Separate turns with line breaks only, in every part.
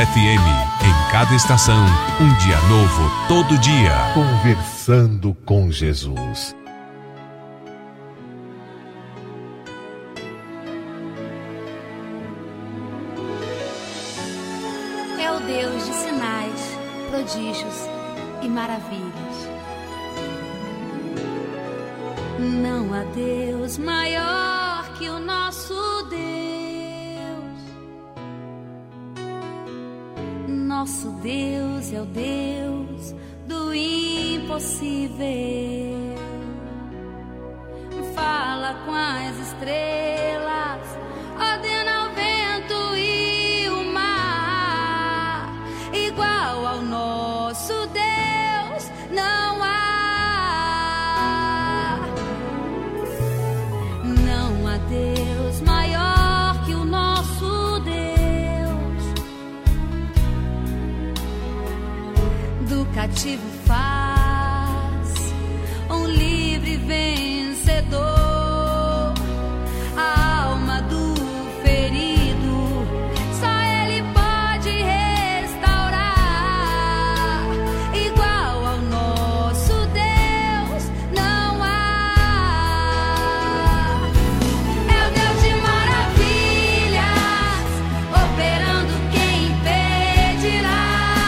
FM. Em cada estação, um dia novo, todo dia.
Conversando com Jesus.
É o Deus de sinais, prodígios e maravilhas. Não há Deus maior que o nosso Deus. Nosso Deus é o Deus do impossível. Fala com as estrelas, ordena o vento e o mar. Igual ao nosso Deus não há. Não há Deus maior que o nosso Deus. Do cativo faz um livre vencedor. A alma do ferido só Ele pode restaurar. Igual ao nosso Deus não há. É o Deus de maravilhas, operando quem impedirá.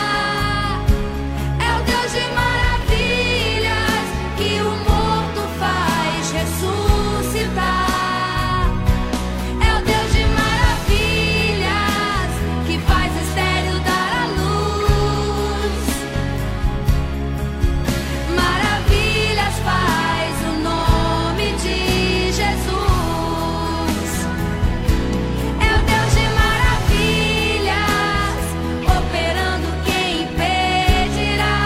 É o Deus de maravilhas que o morto faz ressuscitar. É o Deus de maravilhas que faz estéril dar à luz. Maravilhas faz o nome de Jesus. É o Deus de maravilhas, operando quem impedirá.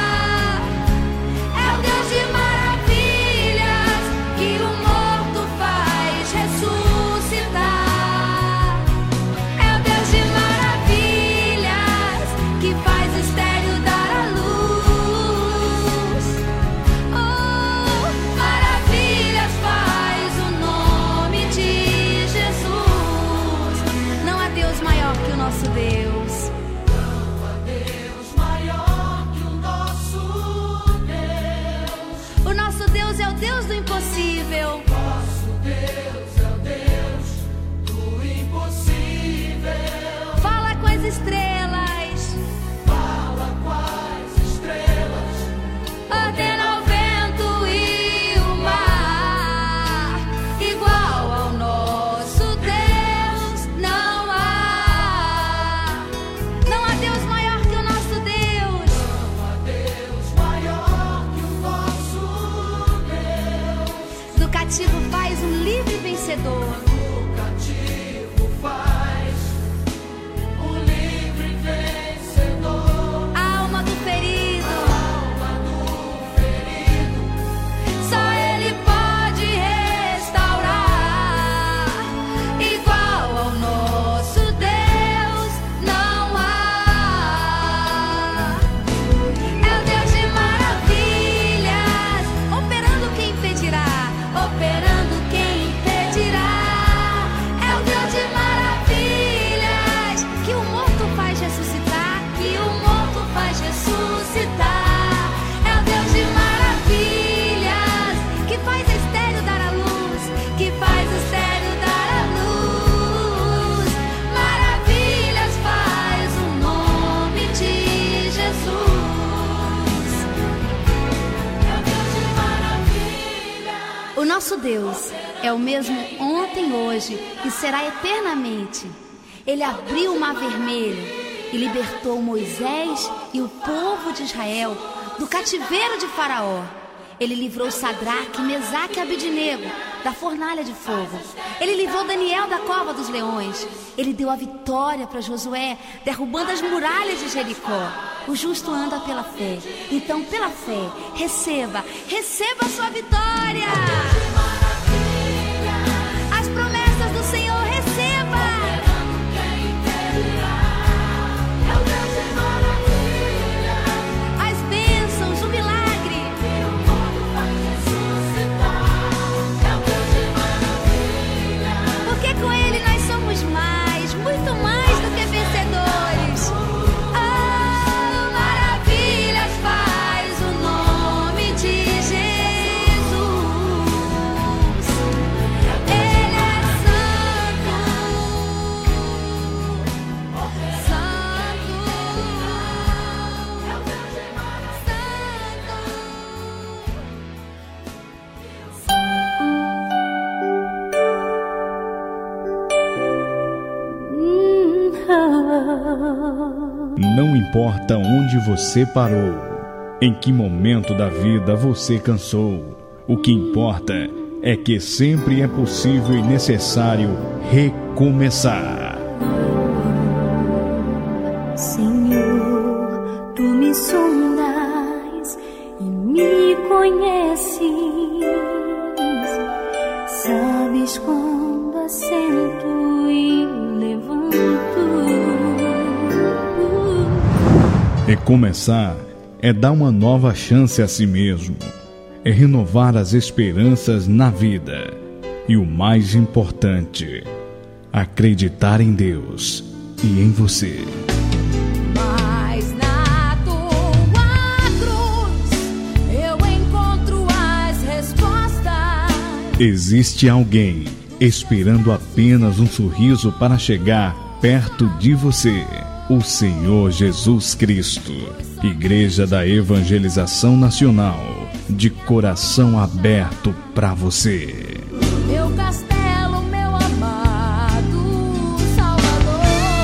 É o Deus de maravilhas que o morto faz ressuscitar. É o Deus de maravilhas que faz estéril dar à luz. Oh, maravilhas faz o nome de Jesus. Não há Deus maior que o nosso Deus. O nosso Deus é o Deus do impossível. Fala com as estrelas. Ordena o vento e o mar. Igual ao nosso Deus não há. Não há Deus maior que o nosso Deus. Do cativo faz um livre vencedor. A alma do ferido, só Ele pode restaurar. Igual ao nosso Deus não há. É o Deus de maravilhas, operando quem impedirá. Operando quem impedirá. É o Deus de maravilhas que o morto faz ressuscitar. Que o morto faz ressuscitar. É o Deus de maravilhas que faz a estéril dar à luz. Que faz o estéril dar à luz. Maravilhas faz o nome de Jesus. É o Deus de maravilhas. O nosso Deus é o mesmo ontem, hoje e será eternamente. Ele abriu o mar vermelho e libertou Moisés e o povo de Israel do cativeiro de Faraó. Ele livrou Sadraque, Mesaque e Abednego da fornalha de fogo. Ele livrou Daniel da cova dos leões. Ele deu a vitória para Josué, derrubando as muralhas de Jericó. O justo anda pela fé. Então, pela fé, receba a sua vitória. As promessas do Senhor, receba. As bênçãos, o milagre. Porque com Ele nós somos mais, muito mais do que vencedores.
Não importa onde você parou, em que momento da vida você cansou, o que importa é que sempre é possível e necessário recomeçar.
Senhor, tu me sondas e me conheces, sabes quando assento e levanto.
Recomeçar é dar uma nova chance a si mesmo, é renovar as esperanças na vida e, o mais importante, acreditar em Deus e em você.
Mas na tua cruz eu encontro as respostas.
Existe alguém esperando apenas um sorriso para chegar perto de você. O Senhor Jesus Cristo. Igreja da Evangelização Nacional, de coração aberto para você.
Meu castelo, meu amado Salvador.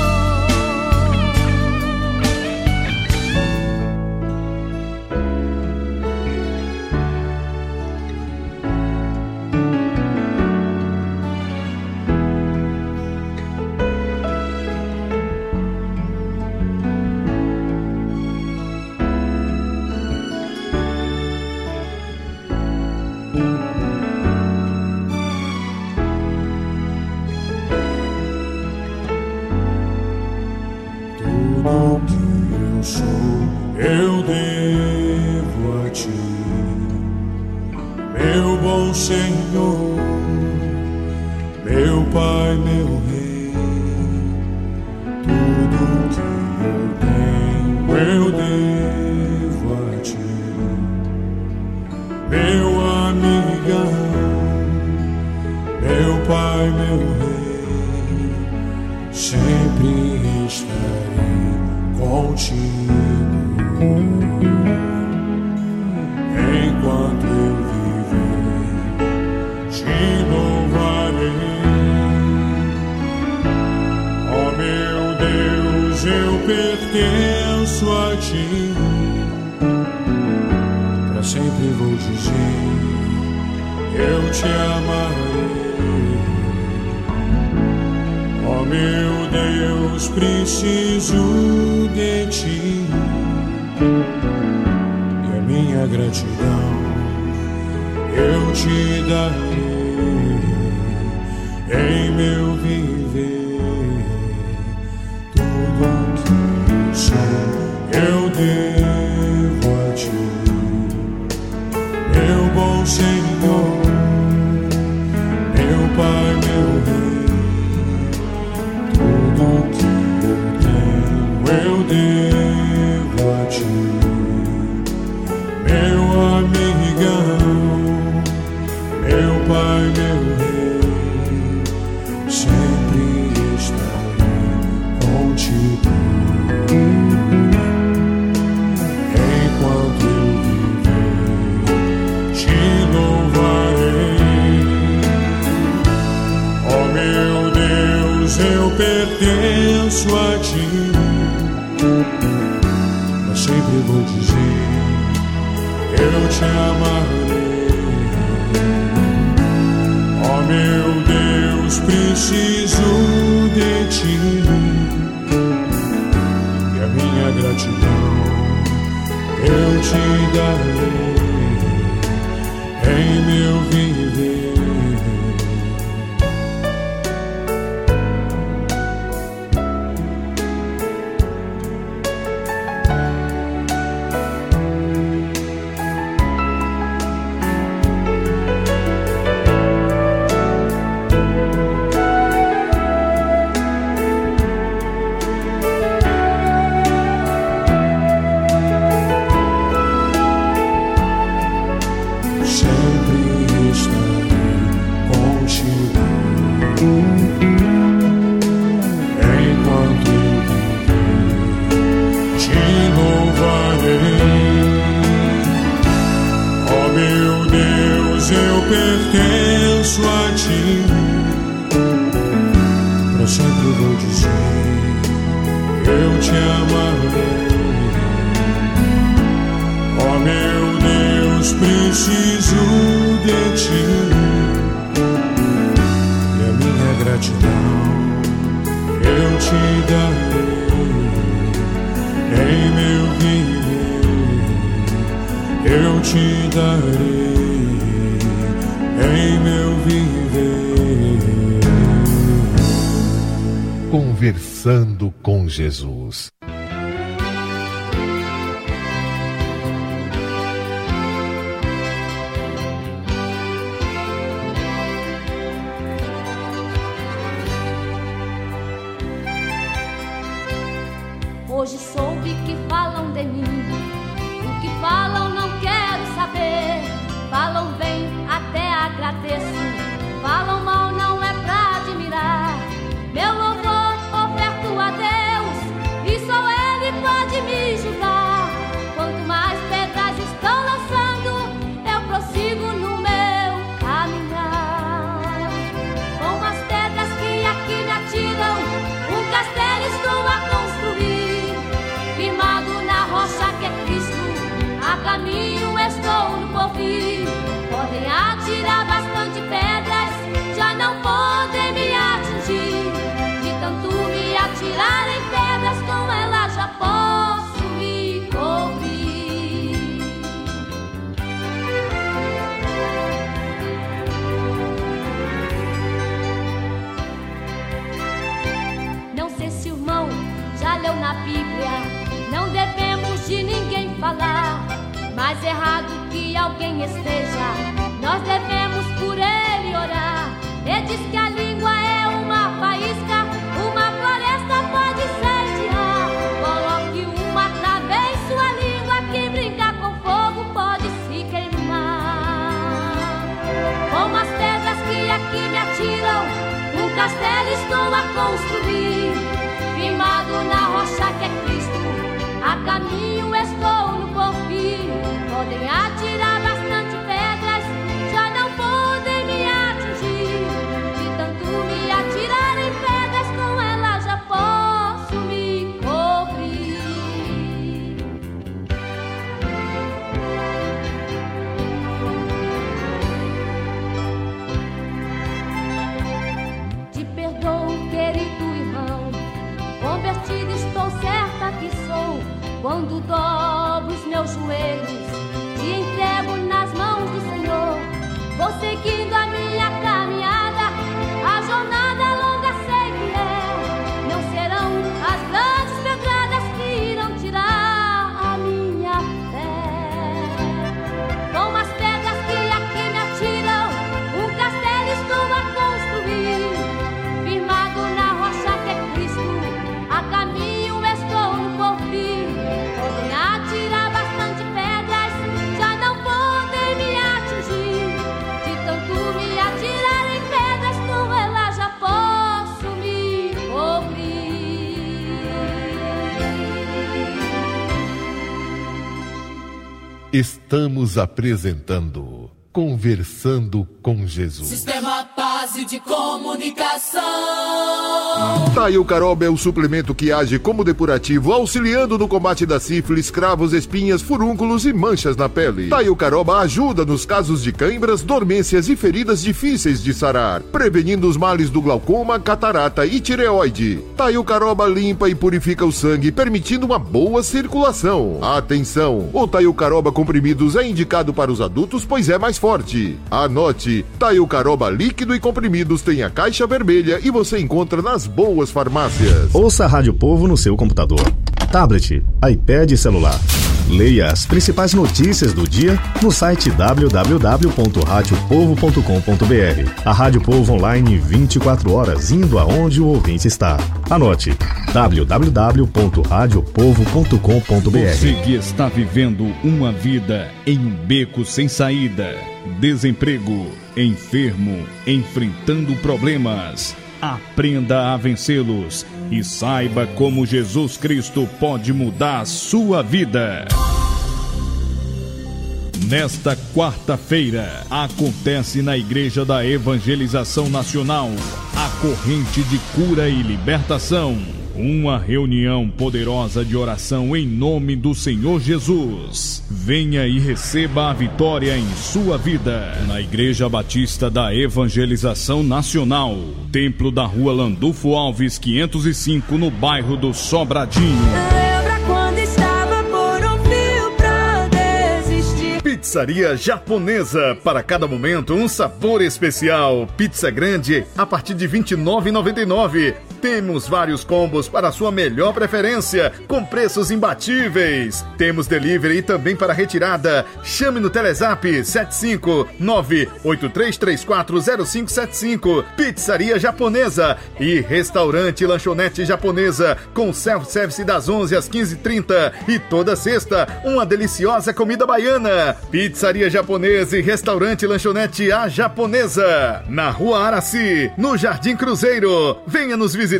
Tudo que eu sou, eu devo a ti, meu bom Senhor, meu Pai, meu Rei. Tudo que eu tenho, eu devo a ti, meu amigão, meu Pai, meu Rei. Sempre estarei contigo enquanto eu viver, te louvarei. Ó meu Deus, eu pertenço a ti, pra sempre vou dizer, eu te amarei. Ó meu Deus, preciso de ti, e a minha gratidão eu te darei em meu viver. Tudo que eu sou, eu devo a ti, meu bom Senhor, meu Pai, meu Rei. Tudo que eu tenho, eu devo a ti, meu amigão, meu Pai, meu Rei. Sempre estarei contigo enquanto eu viver, te louvarei. Ó meu Deus, eu pertenço a ti, mas sempre vou dizer, eu te amarei. Ó meu Deus, preciso de ti, e a minha gratidão eu te darei em meu viver. Pertenço a ti, pra sempre vou dizer, eu te amarei. preciso de ti, e a minha gratidão eu te darei em meu viver, eu te darei em meu viver.
Conversando com Jesus.
Hoje soube que falam de mim, o que falam não quero saber. Falam bem, até agradeço, falam mal, não é pra admirar. Meu louvor oferto a Deus, e só Ele pode me julgar. Quanto mais pedras estão lançando, eu prossigo no meu caminhar. Com as pedras que aqui me atiram, um castelo estou a construir, firmado na rocha que é Cristo, a caminho estou no porvir. Podem atirar bastante pedras, já não podem me atingir. De tanto me atirar em pedras, com ela já posso me cobrir. Não sei se o irmão já leu na Bíblia, não devemos de ninguém falar. Mais errado que alguém esteja, nós devemos por ele orar. Ele diz que a língua é uma faísca, uma floresta pode incendiar. Coloque uma trava em sua língua, quem brincar com fogo pode se queimar. Com as pedras que aqui me atiram, um castelo estou a construir, firmado na rocha que é Cristo, a caminho estou no porvir. Podem atirar bastante pedras, já não podem me atingir. De tanto me atirar em pedras, com ela já posso me cobrir. Te perdoo, querido irmão, convertido estou certa que sou. Quando dobro os meus joelhos, te entrego nas mãos do Senhor. Vou seguindo a minha caminhada, a jornada longa sei que é. Não serão as grandes pedradas que irão tirar a minha fé. Com as pedras que aqui me atiram, um castelo estou a construir, firmado na rocha que é Cristo, a caminho estou no porvir. Podem atirar bastante pedras, já não podem me atingir. De tanto me atirar em pedras, com ela já posso me cobrir.
Estamos apresentando Conversando com Jesus.
Sistema Base de Comunicação.
Taio Caroba é o suplemento que age como depurativo, auxiliando no combate da sífilis, cravos, espinhas, furúnculos e manchas na pele. Taio Caroba ajuda nos casos de cãibras, dormências e feridas difíceis de sarar, prevenindo os males do glaucoma, catarata e tireoide. Taio Caroba limpa e purifica o sangue, permitindo uma boa circulação. Atenção! O Taio Caroba comprimidos é indicado para os adultos, pois é mais forte. Anote, Taio Caroba líquido e comprimidos tem a caixa vermelha e você encontra nas boas farmácias.
Ouça a Rádio Povo no seu computador, tablet, iPad e celular. Leia as principais notícias do dia no site www.radiopovo.com.br. A Rádio Povo online 24 horas, indo aonde o ouvinte está. Anote, www.radiopovo.com.br.
Você que está vivendo uma vida em um beco sem saída, desemprego, enfermo, enfrentando problemas, aprenda a vencê-los e saiba como Jesus Cristo pode mudar a sua vida. Nesta quarta-feira, acontece na Igreja da Evangelização Nacional a corrente de cura e libertação. Uma reunião poderosa de oração em nome do Senhor Jesus. Venha e receba a vitória em sua vida. Na Igreja Batista da Evangelização Nacional, Templo da Rua Landulfo Alves 505, no bairro do Sobradinho.
Lembra quando estava por um fio pra desistir?
Pizzaria Japonesa, para cada momento um sabor especial. Pizza grande a partir de R$ 29,99. Temos vários combos para a sua melhor preferência, com preços imbatíveis. Temos delivery e também para retirada. Chame no Telezap 759-83340575. Pizzaria Japonesa e Restaurante Lanchonete Japonesa, com self-service das 11 às 15h30. E toda sexta, uma deliciosa comida baiana. Pizzaria Japonesa e Restaurante Lanchonete A Japonesa, na Rua Araci, no Jardim Cruzeiro. Venha nos visitar.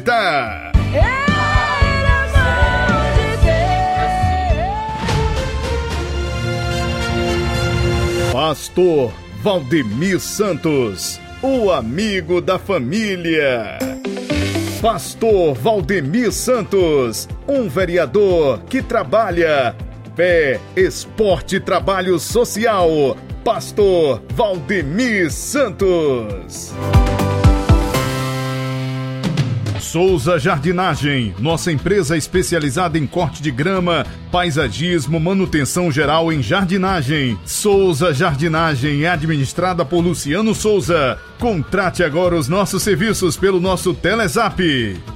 Pastor Valdemir Santos, o amigo da família. Pastor Valdemir Santos, um vereador que trabalha fé, esporte e trabalho social. Pastor Valdemir Santos. Souza Jardinagem, nossa empresa especializada em corte de grama, paisagismo, manutenção geral em jardinagem. Souza Jardinagem é administrada por Luciano Souza. Contrate agora os nossos serviços pelo nosso Telezap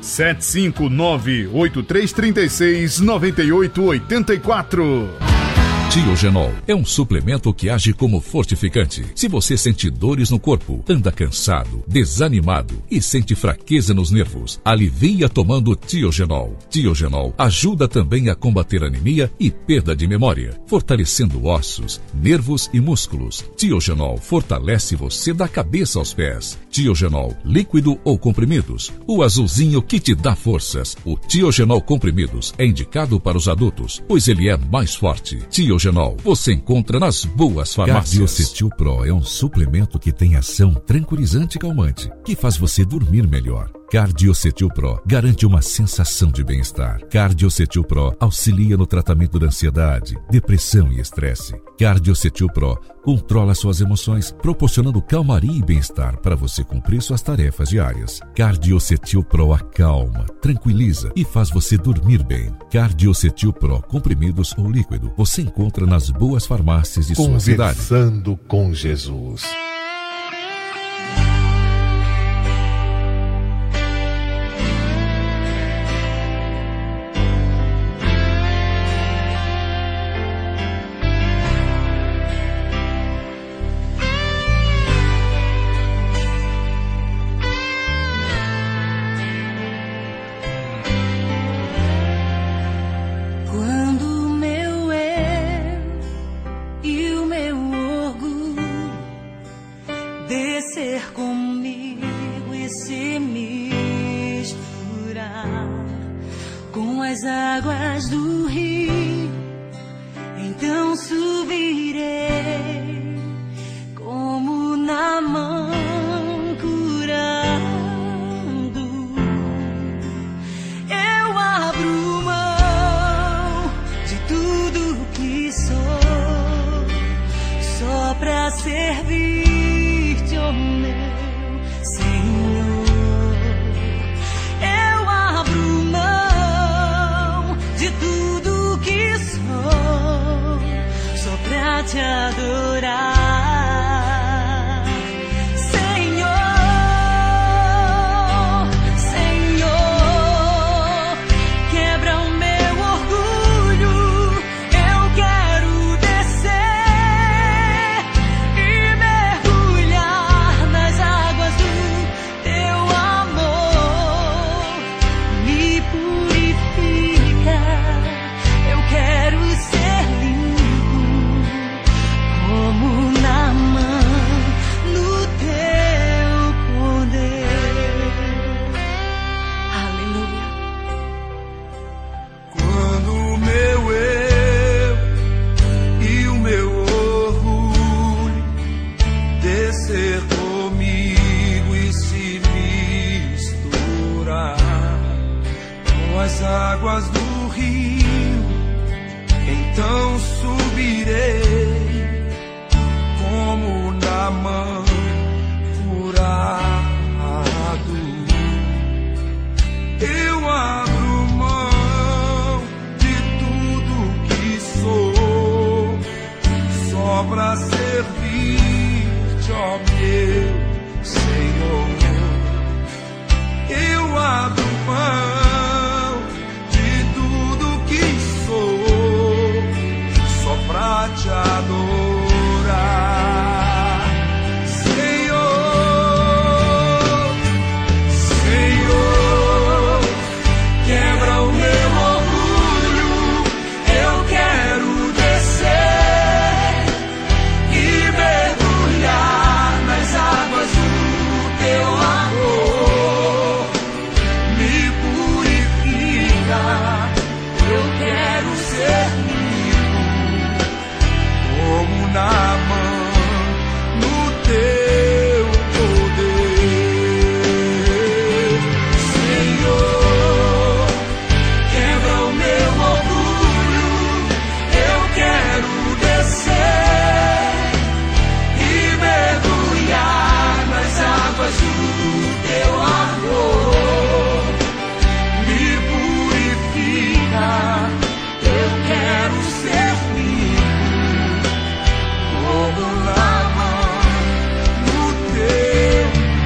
759-8336-9884.
Tiogenol é um suplemento que age como fortificante. Se você sente dores no corpo, anda cansado, desanimado e sente fraqueza nos nervos, alivia tomando Tiogenol. Tiogenol ajuda também a combater anemia e perda de memória, fortalecendo ossos, nervos e músculos. Tiogenol fortalece você da cabeça aos pés. Tiogenol, líquido ou comprimidos, o azulzinho que te dá forças. O Tiogenol comprimidos é indicado para os adultos, pois ele é mais forte. Tiogenol você encontra nas boas farmácias.
Cardiocetil Pro é um suplemento que tem ação tranquilizante e calmante, que faz você dormir melhor. Cardiocetil Pro garante uma sensação de bem-estar. Cardiocetil Pro auxilia no tratamento da ansiedade, depressão e estresse. Cardiocetil Pro controla suas emoções, proporcionando calmaria e bem-estar para você cumprir suas tarefas diárias. Cardiocetil Pro acalma, tranquiliza e faz você dormir bem. Cardiocetil Pro, comprimidos ou líquido, você encontra nas boas farmácias de sua cidade.
Conversando com Jesus.
servir-te, ó meu Senhor. Eu abro mão de tudo que sou, só pra te adorar, Senhor. Senhor, quebra o meu orgulho, eu quero descer e mergulhar nas águas do teu amor. Me purifica, eu quero ser limpo como Naamã no teu poder. Senhor, quebra o meu orgulho, eu quero descer e mergulhar nas águas do teu amor. Me purifica, eu quero ser limpo como Naamã no teu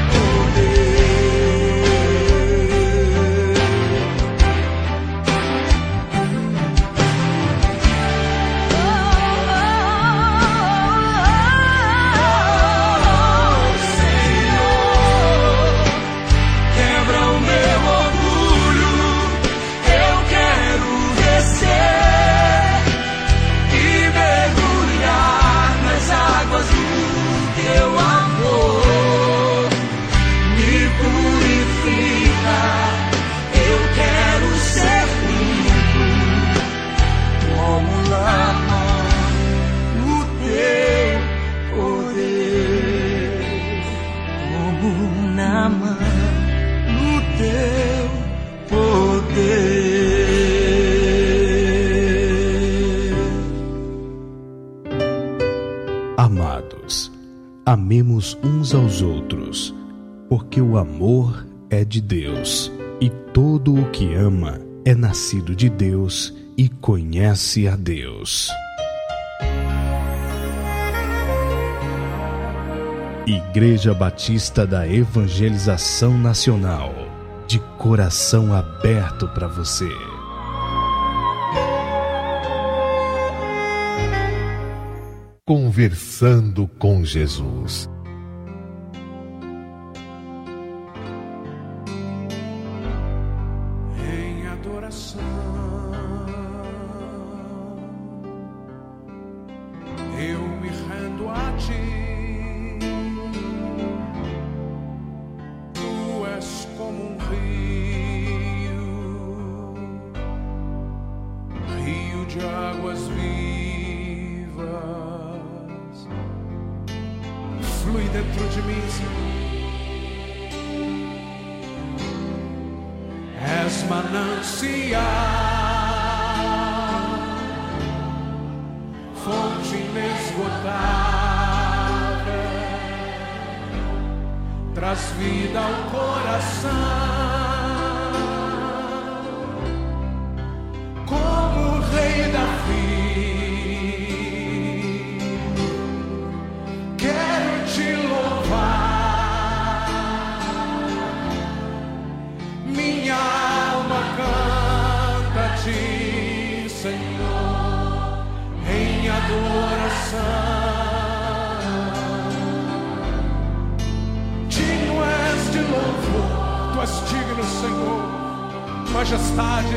quebra o meu orgulho, eu quero descer e mergulhar nas águas do teu amor. Me purifica, eu quero ser limpo como Naamã no teu poder, como Naamã no teu poder.
Amados, amemos uns aos outros, porque o amor é de Deus, e todo o que ama é nascido de Deus e conhece a Deus. Igreja Batista da Evangelização Nacional, de coração aberto para você.
Conversando com Jesus.
Em adoração, eu me rendo a ti. Tu és como um rio de águas vivas, flui dentro de mim, Senhor. És manancial, fonte inesgotável, traz vida ao coração, como o rei Davi. Quero te louvar, minha alma canta-te, Senhor, em adoração. Digno és de louvor, tu és digno, Senhor, majestade.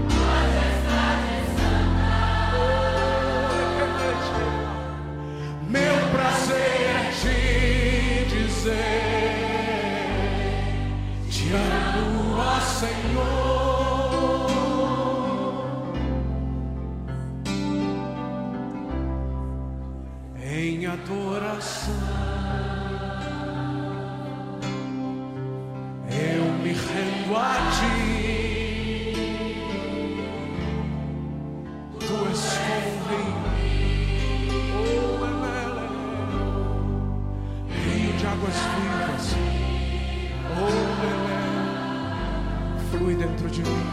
Meu prazer é te dizer, te amo, ó Senhor. Em adoração, eu me rendo a ti. Tu és como rio de águas vivas, flui dentro de mim.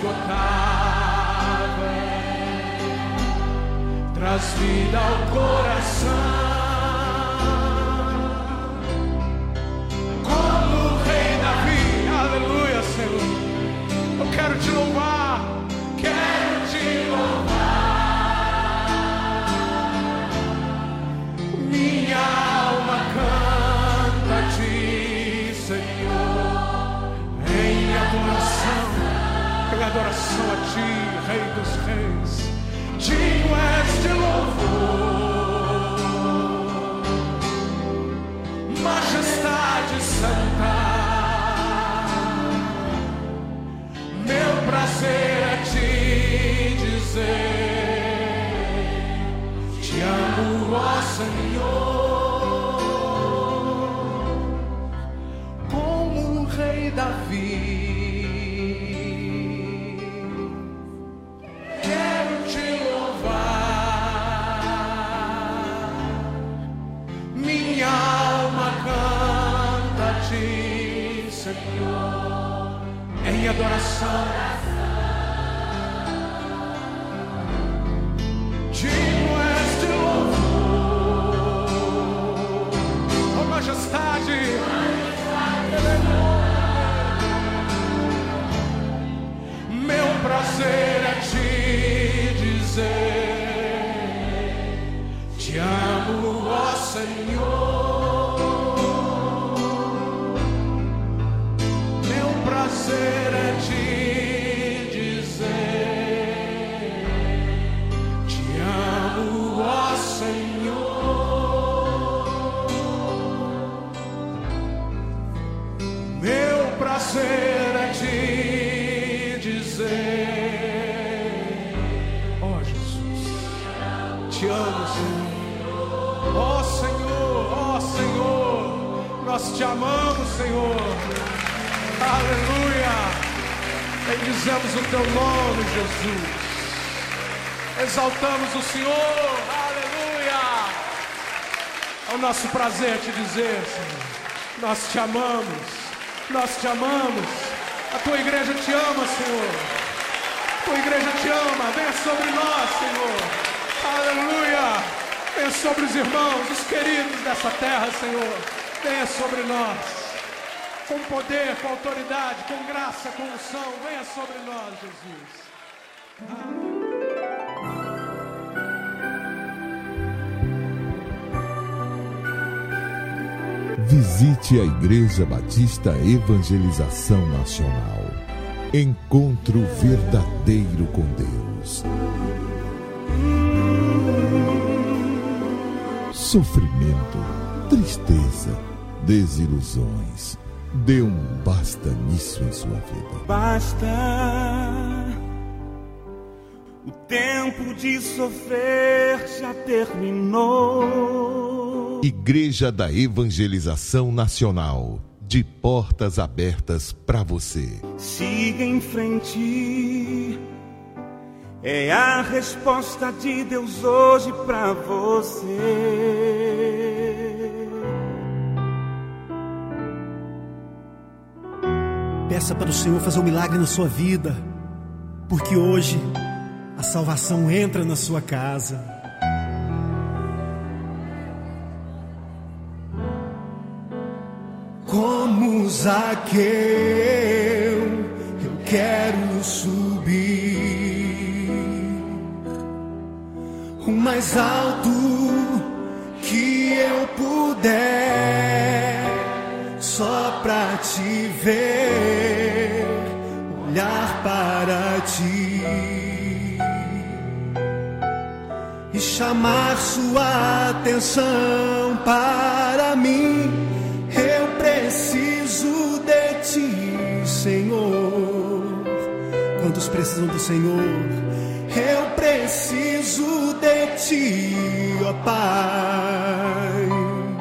traz vida ao coração. Como o rei Davi, aleluia, Senhor. Eu quero te louvar, quero te louvar. Minha alma canta a ti, Senhor, em adoração a ti, Rei dos Reis. Digno és de louvor, majestade santa. Meu prazer é te dizer: te amo, ó Senhor, como o rei Davi. Em adoração, digno és de louvor, oh majestade, meu prazer é te dizer: te amo, ó Senhor. Prazer é te dizer: te amo, ó Senhor. Meu prazer é te dizer: ó Jesus, te amo, Senhor. Ó Senhor, ó Senhor, nós te amamos, Senhor. Aleluia! Bendizemos o teu nome, Jesus. Exaltamos o Senhor. Aleluia! É o nosso prazer te dizer, Senhor, nós te amamos. Nós te amamos. A tua igreja te ama, Senhor. A tua igreja te ama. Venha sobre nós, Senhor. Aleluia! Venha sobre os irmãos, os queridos dessa terra, Senhor. Venha sobre nós. Com poder, com autoridade, com graça, com unção, venha sobre nós,
Jesus. Visite a Igreja Batista Evangelização Nacional. Encontro verdadeiro com Deus. Sofrimento, tristeza, desilusões. Dê um basta nisso em sua vida.
Basta. O tempo de sofrer já terminou.
Igreja da Evangelização Nacional. De portas abertas para você.
Siga em frente. É a resposta de Deus hoje para você.
Peça para o Senhor fazer um milagre na sua vida, porque hoje a salvação entra na sua casa. Como Zaqueu, eu quero subir o mais alto que eu puder, só pra te ver, olhar para ti e chamar sua atenção para mim. Eu preciso de ti, Senhor. Quantos precisam do Senhor? Eu preciso de ti, ó Pai.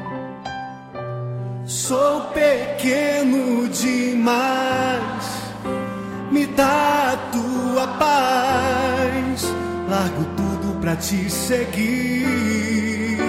Sou pequeno demais, me dá a tua paz. Largo tudo pra te seguir.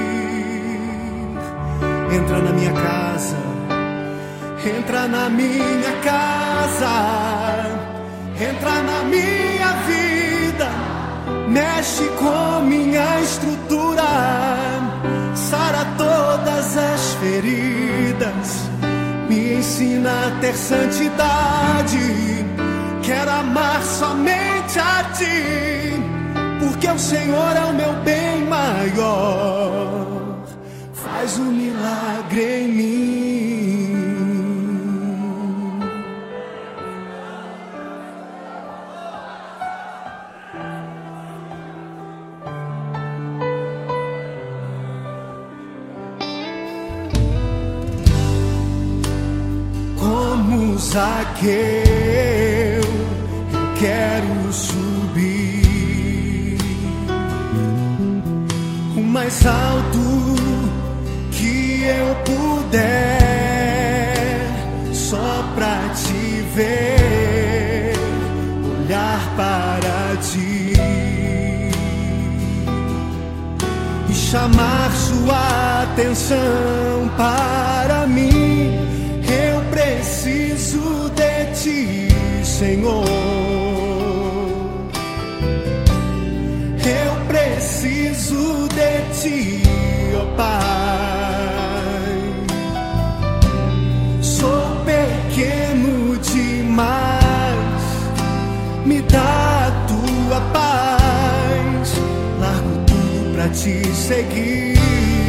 Entra na minha casa, entra na minha casa. entra na minha vida, mexe com minha estrutura, sara todas as feridas, me ensina a ter santidade. Quero amar somente a ti, porque o Senhor é o meu bem maior. Faz um milagre em mim. Como Zaqueu, eu quero subir o mais alto que eu puder, só pra te ver, olhar para ti e chamar sua atenção para mim. Eu preciso de ti, Senhor. Eu preciso de ti, ó Pai. Sou pequeno demais, me dá a tua paz. Largo tudo pra te seguir.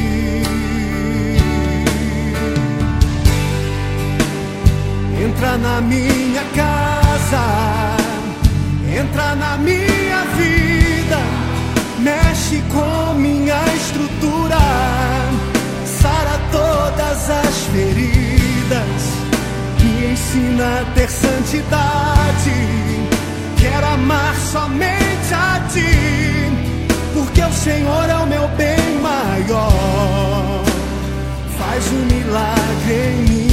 Entra na minha casa, entra na minha vida, mexe com minha estrutura, sara todas as feridas, me ensina a ter santidade. Quero amar somente a ti, porque o Senhor é o meu bem maior. Faz um milagre em mim.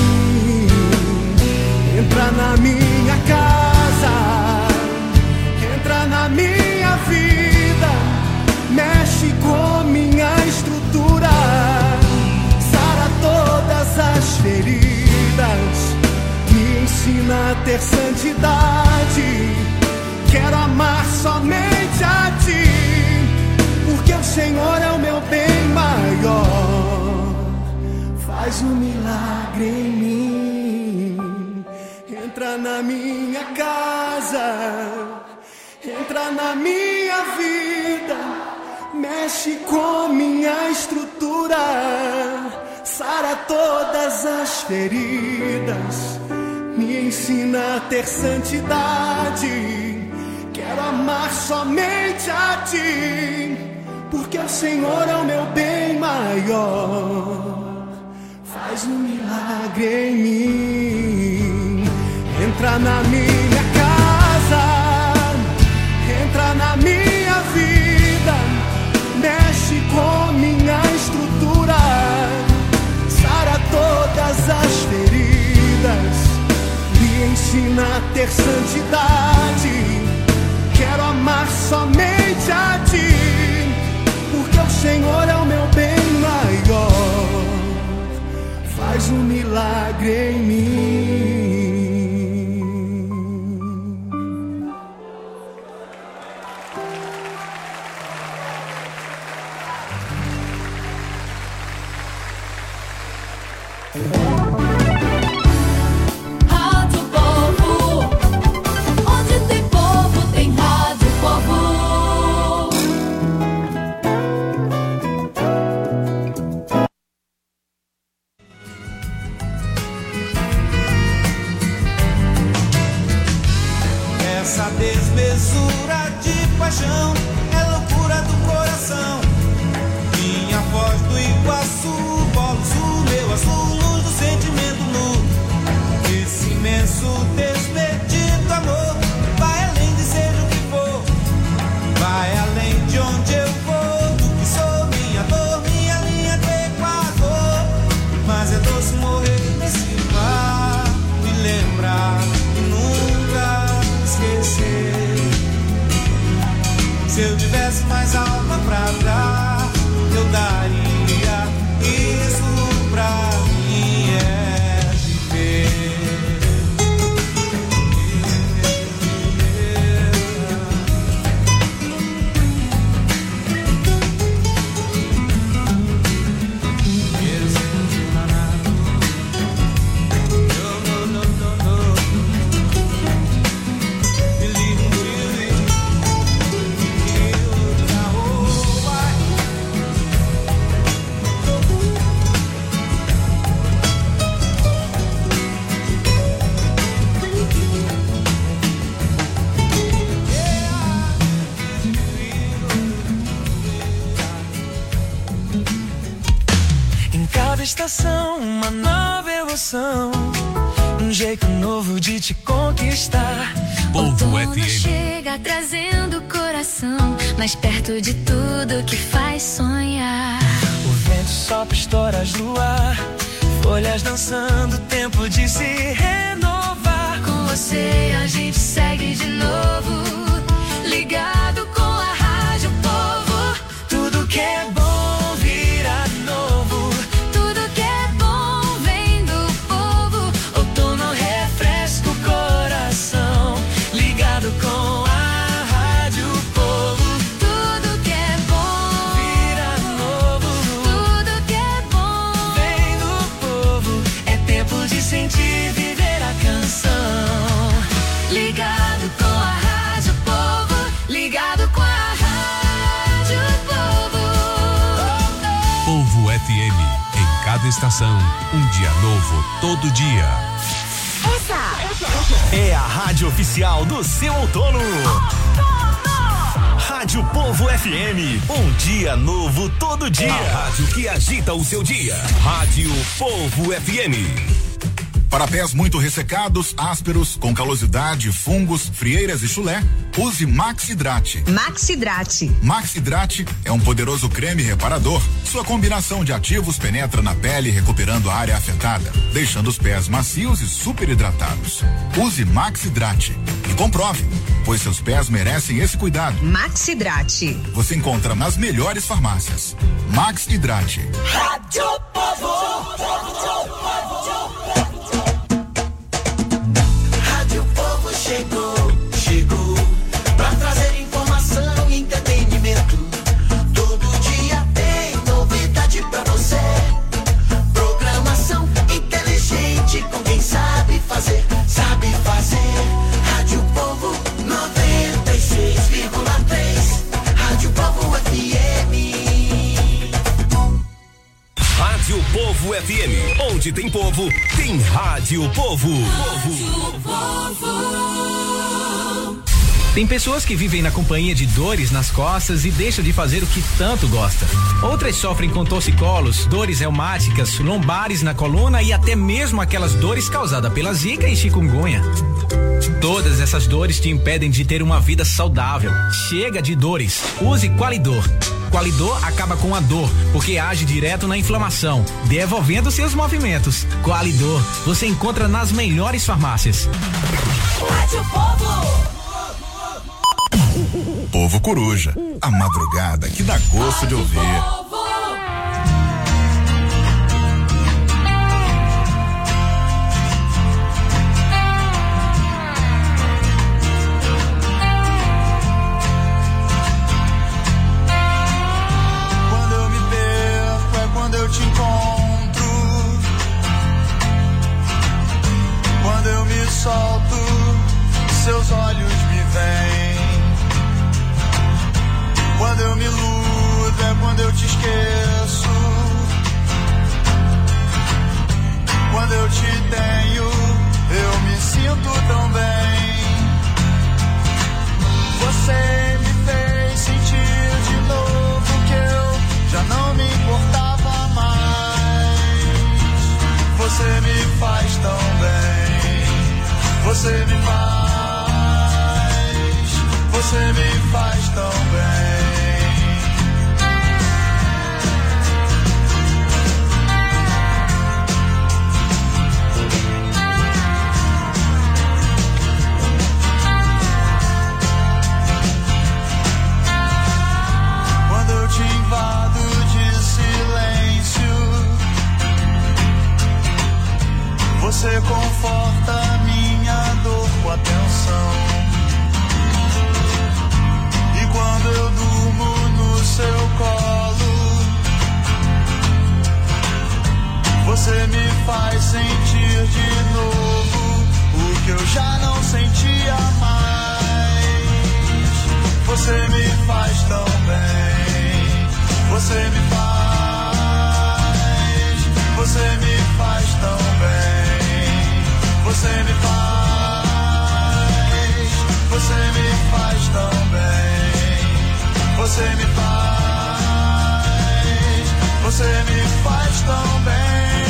Entra na minha casa, entra na minha vida, mexe com minha estrutura, sara todas as feridas, me ensina a ter santidade. Quero amar somente a ti, porque o Senhor é o meu bem maior. Faz um milagre em mim. Entra na minha casa, entra na minha vida, mexe com minha estrutura, sara todas as feridas, me ensina a ter santidade. Quero amar somente a ti, porque o Senhor é o meu bem maior. Faz um milagre em mim. Entra na minha casa, entra na minha vida, mexe com minha estrutura, sara todas as feridas, me ensina a ter santidade. Quero amar somente a ti, porque o Senhor é o meu bem maior. Faz um milagre em mim.
Rádio Povo, onde tem povo, tem Rádio Povo.
Essa desmesura de paixão é loucura do coração. Minha voz do Iguaçu, polo sul, meu azul, luz do sentimento nu. Esse imenso desmedido amor vai além de seja o que for, vai além de onde eu vou, do que sou, minha dor, minha linha do Equador. Mas é doce morrer nesse mar, me lembrar e nunca esquecer. Seu
estação, uma nova emoção, um jeito novo de te conquistar.
Outono chega trazendo o coração mais perto de tudo que faz sonhar.
O vento sopra estoras no ar, folhas dançando, tempo de se renovar.
Com você a gente segue de novo, ligado com a Rádio Povo.
Tudo que é bom vira novo,
tudo que é bom vem do povo.
Outono refresca o coração, ligado com a Rádio Povo.
Tudo que é bom
vira novo,
tudo que é bom
vem do povo. É tempo de sentir, viver a canção.
Ligado com a Rádio Povo, ligado com a Rádio Povo.
Povo FM, em cada estação, um dia novo todo dia.
Essa é a rádio oficial do seu outono. Rádio Povo FM, um dia novo todo dia.
A rádio que agita o seu dia. Rádio Povo FM.
Para pés muito ressecados, ásperos, com calosidade, fungos, frieiras e chulé, use Maxidrate.
Maxidrate.
Maxidrate é um poderoso creme reparador. Sua combinação de ativos penetra na pele, recuperando a área afetada, deixando os pés macios e super hidratados. Use Maxidrate e comprove, pois seus pés merecem esse cuidado.
Maxidrate.
Você encontra nas melhores farmácias. Maxidrate.
Rádio Povo. Chegou pra trazer informação e entretenimento. Todo dia tem novidade pra você. Programação inteligente com quem sabe fazer. Rádio Povo 96,3. Rádio Povo FM.
Rádio Povo FM, onde tem povo, tem Rádio Povo.
Tem pessoas que vivem na companhia de dores nas costas e deixam de fazer o que tanto gosta. Outras sofrem com torcicolos, dores reumáticas, lombares na coluna e até mesmo aquelas dores causadas pela zika e chikungunya. Todas essas dores te impedem de ter uma vida saudável. Chega de dores. Use Qualidor. Qualidor acaba com a dor, porque age direto na inflamação, devolvendo seus movimentos. Qualidor, você encontra nas melhores farmácias.
Rádio Povo.
Povo Coruja, a madrugada que dá gosto de ouvir.
Quando eu me perco é quando eu te encontro. Quando eu me solto, seus olhos me veem. Quando eu me iludo é quando eu te esqueço. Quando eu te tenho, eu me sinto tão bem. Você me fez sentir de novo que eu já não me importava mais. Você me faz tão bem. Você me faz tão bem. Quando eu te invado de silêncio, você conforta minha dor com atenção. Quando eu durmo no seu colo, você me faz sentir de novo o que eu já não sentia mais. Você me faz tão bem. Você me faz tão bem. Você me faz tão bem. Você me faz tão bem.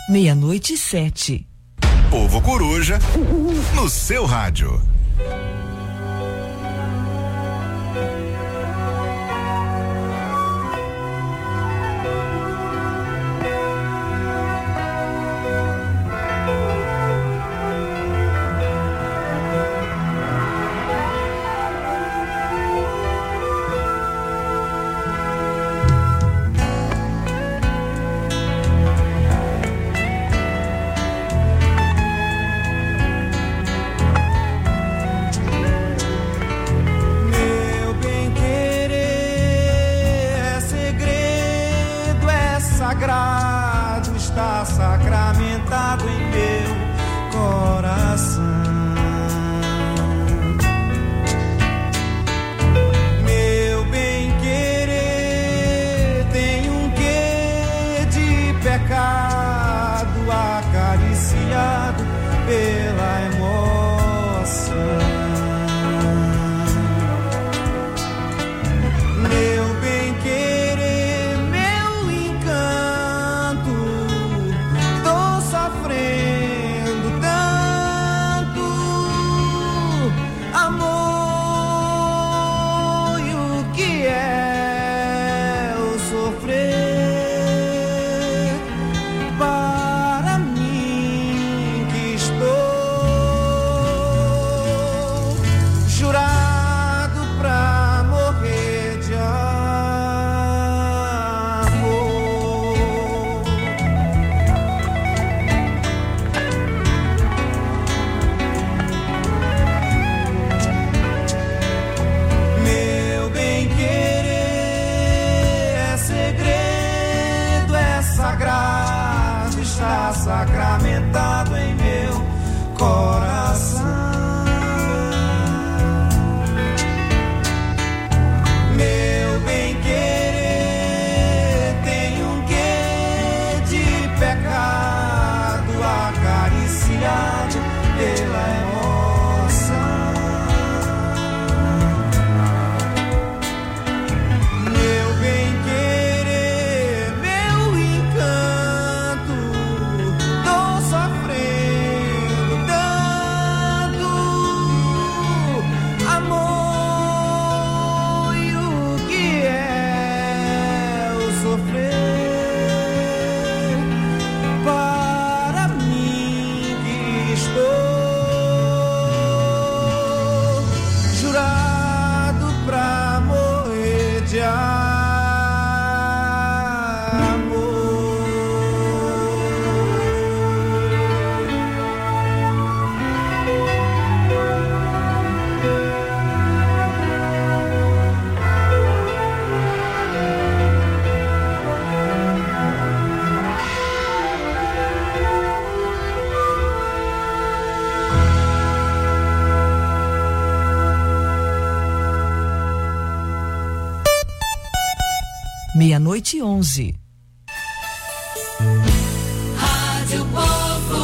meia-noite 7.
Povo Coruja, no seu rádio.
Sacramentado em meu coração. Meu bem-querer tem um quê de pecado acariciado pela emoção. Meu bem-querer, meu encanto, sofrendo tanto amor, e o que é o sofrer para mim que estou jurado pra morrer de está sacramentado em meu coração. Meu bem-querer tem um quê de pecado acariciado pela emoção. Meu bem-querer, meu encanto, sofrendo tanto amor, e o que é o sofrer para mim que estou jurado pra morrer de
meia-noite 11.
Rádio Povo.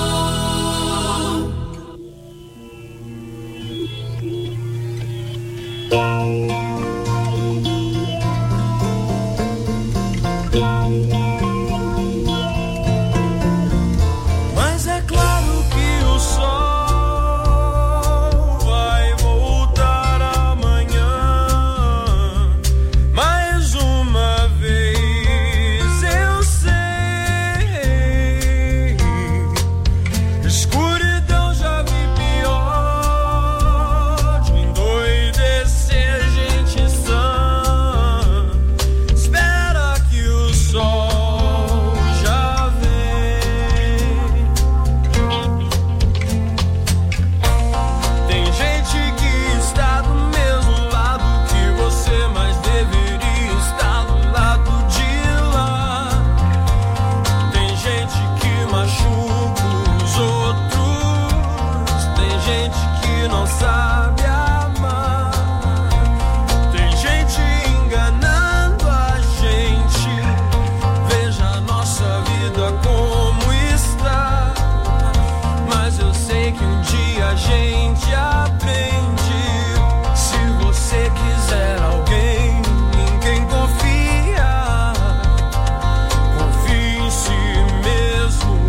Mas é claro que o sol vai voltar amanhã. Mais uma vez eu sei, escuridão já vi pior, de endoidecer gente sã. Espera que o sol já vem. Tem gente que está do mesmo lado que você, mas deveria estar do lado de lá. Tem gente que machuca os outros, tem gente que não sabe amar, tem gente enganando a gente. Veja a nossa vida como está, mas eu sei que um dia a gente aprende. Se você quiser alguém em quem confiar, confie em si mesmo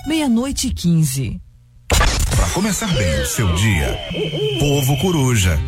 meia-noite e 15.
Para começar bem o seu dia, Povo Coruja.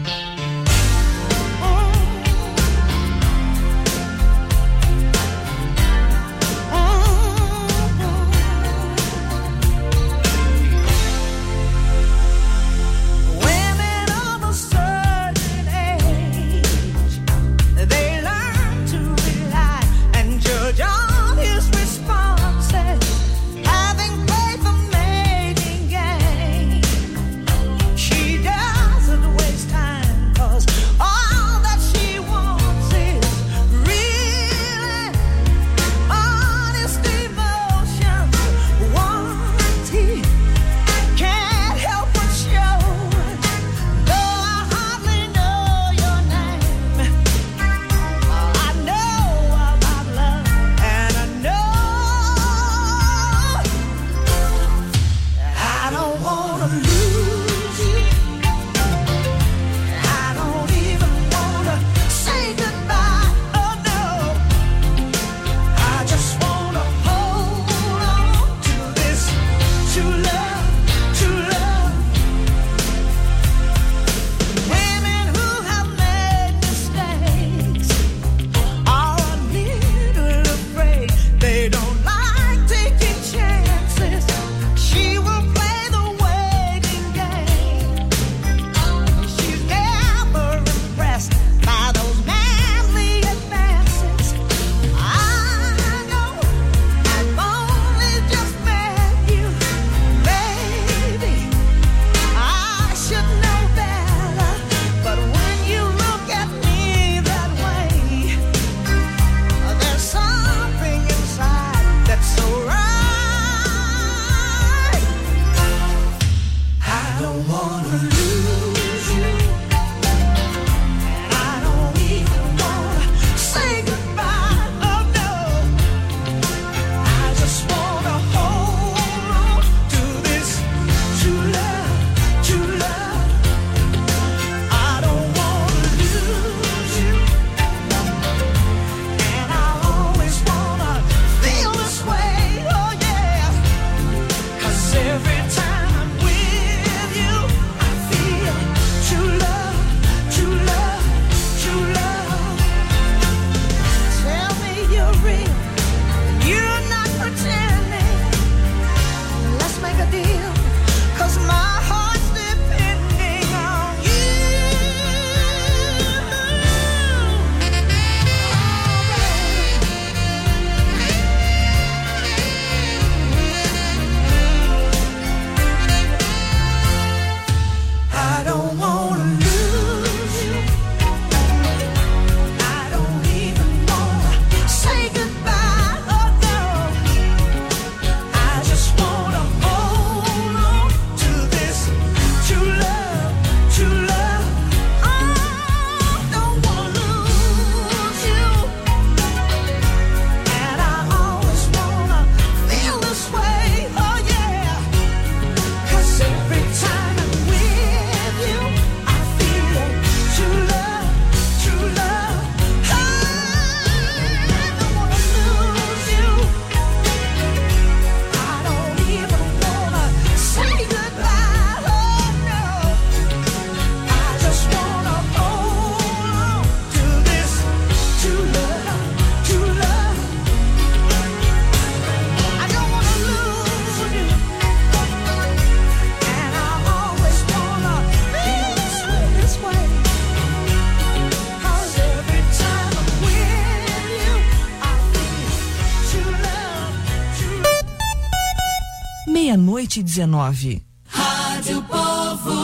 Meia-noite e 19.
Rádio Povo.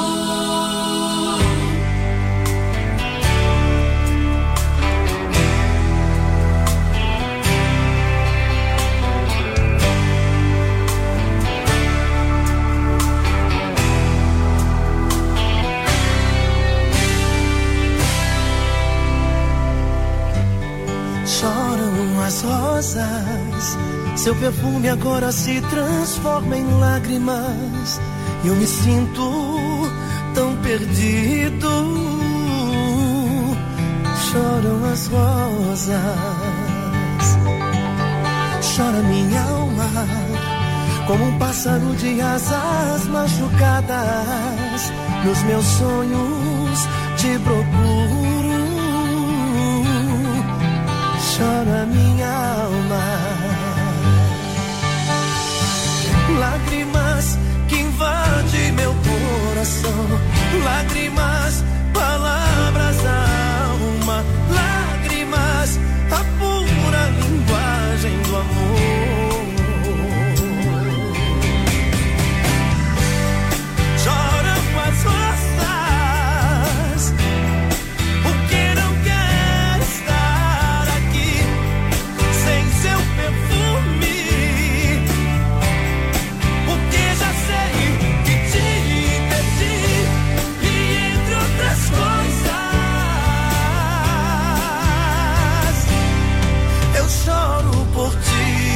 Choram as rosas, seu perfume agora se transforma em lágrimas. Eu me sinto tão perdido. Choram as rosas, chora minha alma como um pássaro de asas machucadas, nos meus sonhos te procuro. Chora minha alma, lágrimas que invadem meu coração, lágrimas, palavras da alma, lágrimas, a pura linguagem do amor. Choram as rosas, porque não quer estar aqui sem seu perfume, porque já sei que te perdi, e entre outras coisas eu choro por ti.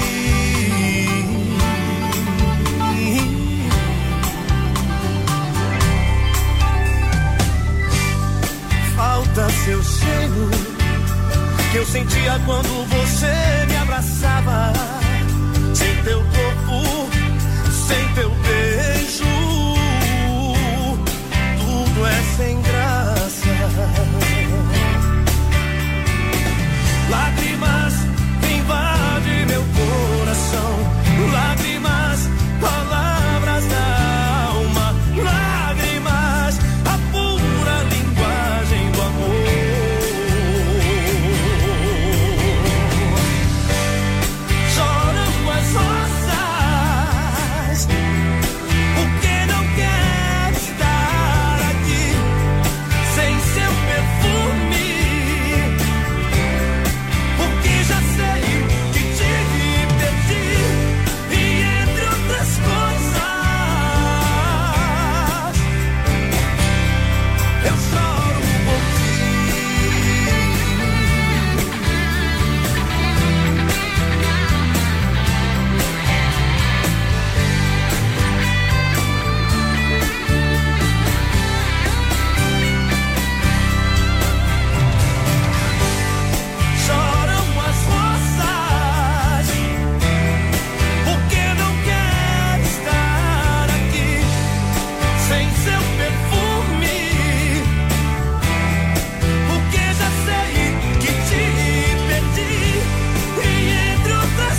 Falta seu cheiro que eu sentia quando você me abraçava, sem teu corpo, sem teu beijo, tudo é sem graça. Lágrimas invadem meu coração, lágrimas, palavras da alma, lágrimas, a pura linguagem do amor. Choram as rosas, porque não quer estar aqui sem seu perfume, porque já sei que te perdi, e entre outras coisas eu choro por ti. Choram as rosas, porque não quer estar aqui sem seu perfume, porque já sei que te perdi, e entre outras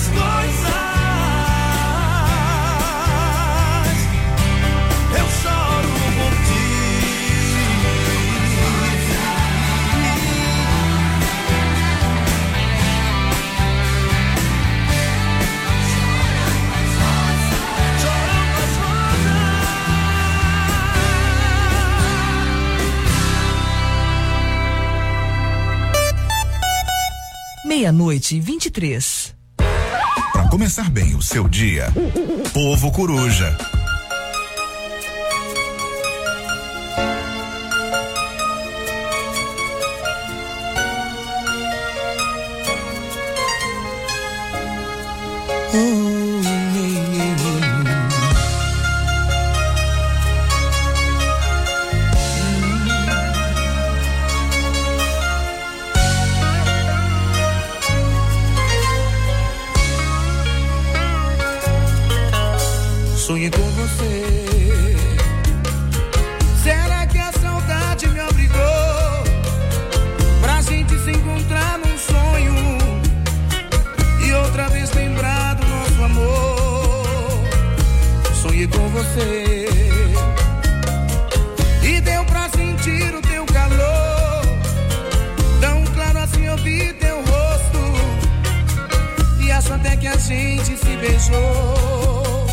coisas eu choro por ti.
Meia-noite e 23.
Para começar bem o seu dia, Povo Coruja.
Sonhei com você. Será que a saudade me obrigou pra gente se encontrar num sonho e outra vez lembrar do nosso amor? Sonhei com você e deu pra sentir o teu calor, tão claro assim eu vi teu rosto, e acho até que a gente se beijou.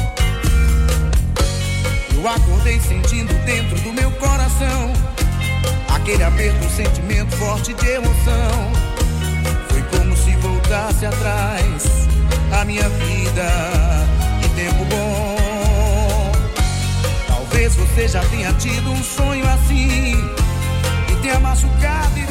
Eu acordei sentindo dentro do meu coração aquele aperto, um sentimento forte de emoção. Foi como se voltasse atrás a minha vida, que tempo bom. Talvez você já tenha tido um sonho assim, e tenha machucado e